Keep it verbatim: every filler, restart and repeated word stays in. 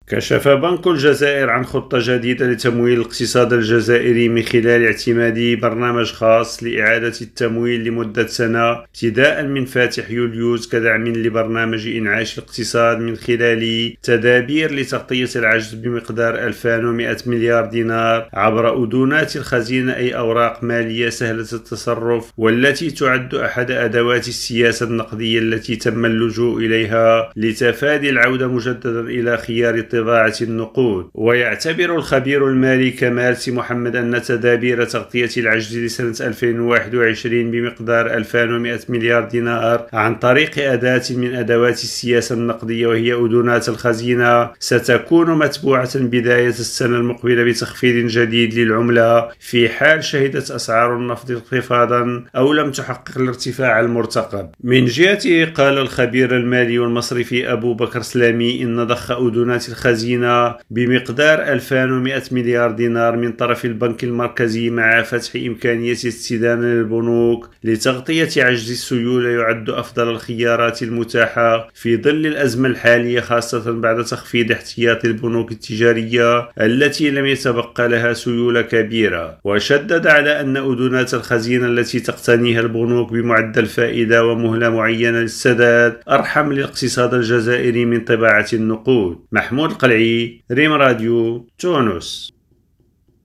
كشف بنك الجزائر عن خطة جديدة لتمويل الاقتصاد الجزائري من خلال اعتماد برنامج خاص لإعادة التمويل لمدة سنة ابتداء من فاتح يوليوز كدعم لبرنامج إنعاش الاقتصاد من خلال تدابير لتغطية العجز بمقدار ألفين ومئة مليار دينار عبر أذونات الخزينة، أي أوراق مالية سهلة التصرف، والتي تعد أحد أدوات السياسة النقدية التي تم اللجوء إليها لتفادي العودة مجددا إلى خيار طباعة النقود. ويعتبر الخبير المالي كمال سي محمد أن تدابير تغطية العجز لسنة ألفين وواحد وعشرين بمقدار ألفين ومئة مليار دينار عن طريق أداة من أدوات السياسة النقدية وهي أذونات الخزينة ستكون متبوعة بداية السنة المقبلة بتخفيض جديد للعملة في حال شهدت أسعار النفط انخفاضا أو لم تحقق الارتفاع المرتقب. من جهته قال الخبير المالي والمصرفي أبو بكر سلامي إن ضخ أذونات الخزينة بمقدار ألفين ومئة مليار دينار من طرف البنك المركزي مع فتح إمكانية استدانة للبنوك لتغطية عجز السيولة يعد أفضل الخيارات المتاحة في ظل الأزمة الحالية، خاصة بعد تخفيض احتياطي البنوك التجارية التي لم يتبقى لها سيولة كبيرة. وشدد على أن أذونات الخزينة التي تقتنيها البنوك بمعدل فائدة ومهلة معينة للسداد أرحم للاقتصاد الجزائري من طباعة النقود. محمود القلعي، ريم راديو، تونس.